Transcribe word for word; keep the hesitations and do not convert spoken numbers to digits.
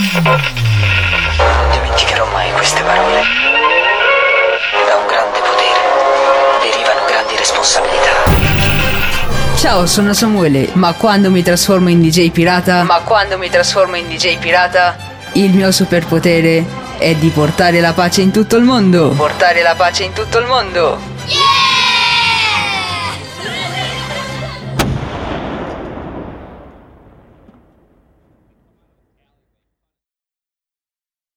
Non dimenticherò mai queste parole. Da un grande potere derivano grandi responsabilità. Ciao, sono Samuele, ma quando mi trasformo in D J pirata, ma quando mi trasformo in D J pirata, il mio superpotere è di portare la pace in tutto il mondo. Portare la pace in tutto il mondo. Yeah!